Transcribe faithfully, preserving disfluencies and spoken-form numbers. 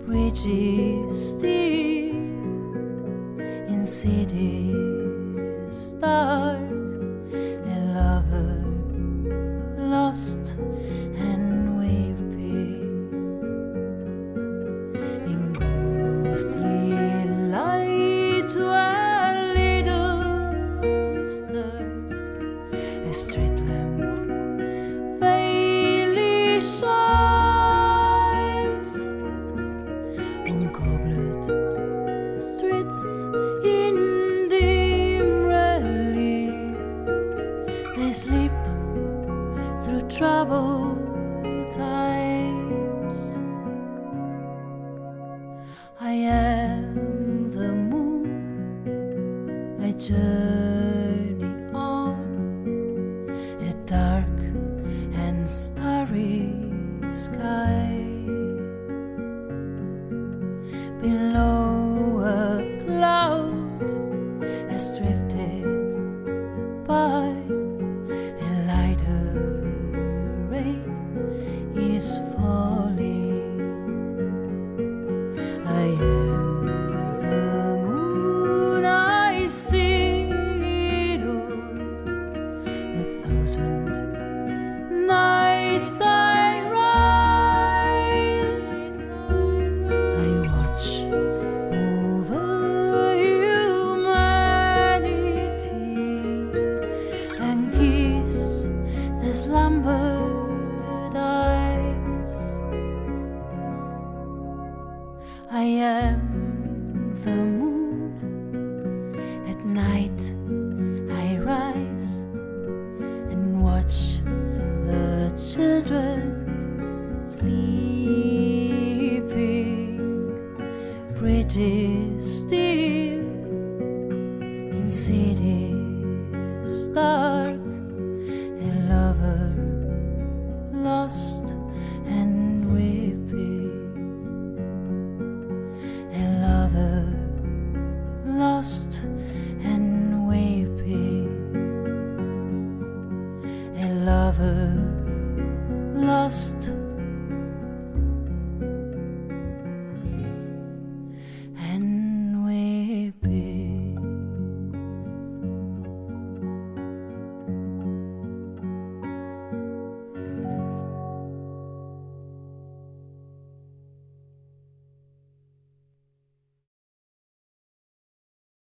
bridges deep in cities dark, a lover lost and weeping in ghostly light where little stars, a street lamp faintly shines on cobbled streets in dim relief. They sleep through troubled times. I am the moon, I journey on a dark and starry sky. Below a cloud has drifted by, a lighter rain is falling. I am the moon, I see it all, a thousand nights I rise, I watch over humanity and kiss the slumbered eyes. I am the moon, at night I rise and watch the children sleeping, bridges still